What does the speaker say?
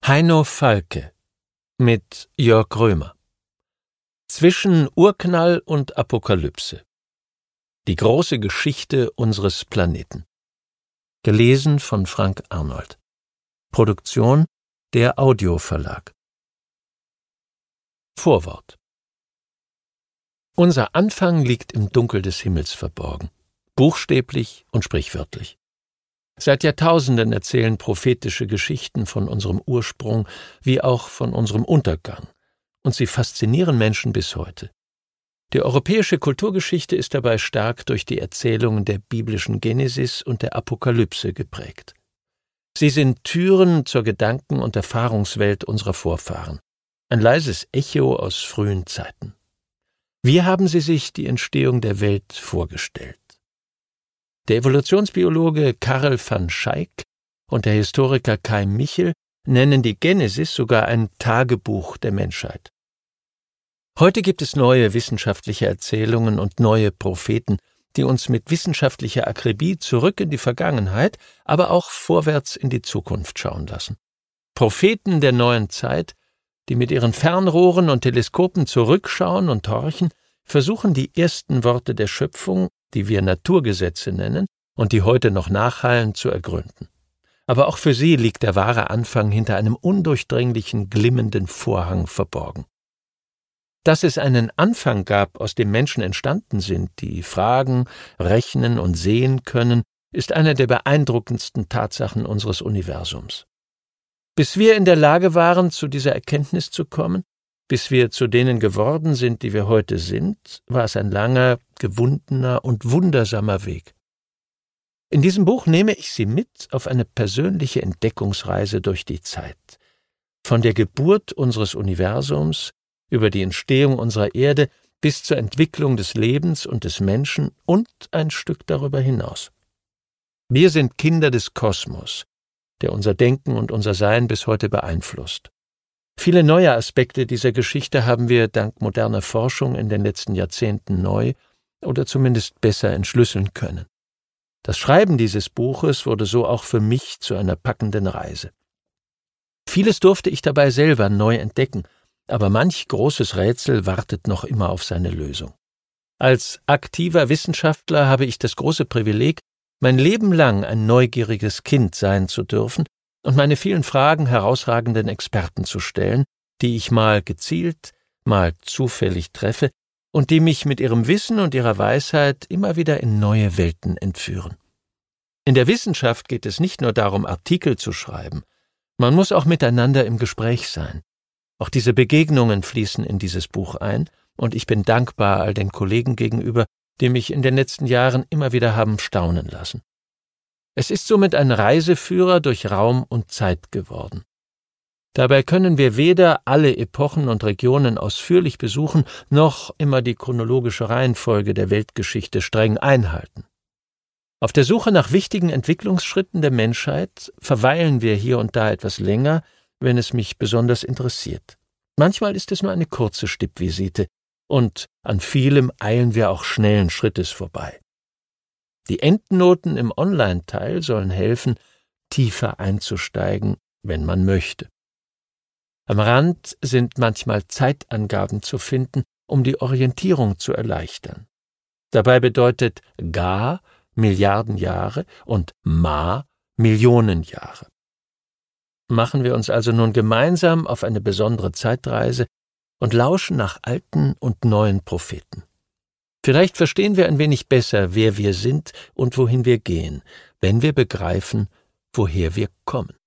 Heino Falke mit Jörg Römer. Zwischen Urknall und Apokalypse. Die große Geschichte unseres Planeten. Gelesen von Frank Arnold. Produktion der Audio-Verlag. Vorwort. Unser Anfang liegt im Dunkel des Himmels verborgen, buchstäblich und sprichwörtlich. Seit Jahrtausenden erzählen prophetische Geschichten von unserem Ursprung wie auch von unserem Untergang, und sie faszinieren Menschen bis heute. Die europäische Kulturgeschichte ist dabei stark durch die Erzählungen der biblischen Genesis und der Apokalypse geprägt. Sie sind Türen zur Gedanken- und Erfahrungswelt unserer Vorfahren, ein leises Echo aus frühen Zeiten. Wie haben sie sich die Entstehung der Welt vorgestellt? Der Evolutionsbiologe Karel van Schaik und der Historiker Kai Michel nennen die Genesis sogar ein Tagebuch der Menschheit. Heute gibt es neue wissenschaftliche Erzählungen und neue Propheten, die uns mit wissenschaftlicher Akribie zurück in die Vergangenheit, aber auch vorwärts in die Zukunft schauen lassen. Propheten der neuen Zeit, die mit ihren Fernrohren und Teleskopen zurückschauen und horchen, versuchen die ersten Worte der Schöpfung, die wir Naturgesetze nennen und die heute noch nachhallen, zu ergründen. Aber auch für sie liegt der wahre Anfang hinter einem undurchdringlichen, glimmenden Vorhang verborgen. Dass es einen Anfang gab, aus dem Menschen entstanden sind, die fragen, rechnen und sehen können, ist eine der beeindruckendsten Tatsachen unseres Universums. Bis wir in der Lage waren, zu dieser Erkenntnis zu kommen, bis wir zu denen geworden sind, die wir heute sind, war es ein langer, gewundener und wundersamer Weg. In diesem Buch nehme ich Sie mit auf eine persönliche Entdeckungsreise durch die Zeit. Von der Geburt unseres Universums über die Entstehung unserer Erde bis zur Entwicklung des Lebens und des Menschen und ein Stück darüber hinaus. Wir sind Kinder des Kosmos, der unser Denken und unser Sein bis heute beeinflusst. Viele neue Aspekte dieser Geschichte haben wir dank moderner Forschung in den letzten Jahrzehnten neu oder zumindest besser entschlüsseln können. Das Schreiben dieses Buches wurde so auch für mich zu einer packenden Reise. Vieles durfte ich dabei selber neu entdecken, aber manch großes Rätsel wartet noch immer auf seine Lösung. Als aktiver Wissenschaftler habe ich das große Privileg, mein Leben lang ein neugieriges Kind sein zu dürfen und meine vielen Fragen herausragenden Experten zu stellen, die ich mal gezielt, mal zufällig treffe und die mich mit ihrem Wissen und ihrer Weisheit immer wieder in neue Welten entführen. In der Wissenschaft geht es nicht nur darum, Artikel zu schreiben, man muss auch miteinander im Gespräch sein. Auch diese Begegnungen fließen in dieses Buch ein, und ich bin dankbar all den Kollegen gegenüber, die mich in den letzten Jahren immer wieder haben staunen lassen. Es ist somit ein Reiseführer durch Raum und Zeit geworden. Dabei können wir weder alle Epochen und Regionen ausführlich besuchen, noch immer die chronologische Reihenfolge der Weltgeschichte streng einhalten. Auf der Suche nach wichtigen Entwicklungsschritten der Menschheit verweilen wir hier und da etwas länger, wenn es mich besonders interessiert. Manchmal ist es nur eine kurze Stippvisite, und an vielem eilen wir auch schnellen Schrittes vorbei. Die Endnoten im Online-Teil sollen helfen, tiefer einzusteigen, wenn man möchte. Am Rand sind manchmal Zeitangaben zu finden, um die Orientierung zu erleichtern. Dabei bedeutet Ga Milliarden Jahre und Ma Millionen Jahre. Machen wir uns also nun gemeinsam auf eine besondere Zeitreise und lauschen nach alten und neuen Propheten. Vielleicht verstehen wir ein wenig besser, wer wir sind und wohin wir gehen, wenn wir begreifen, woher wir kommen.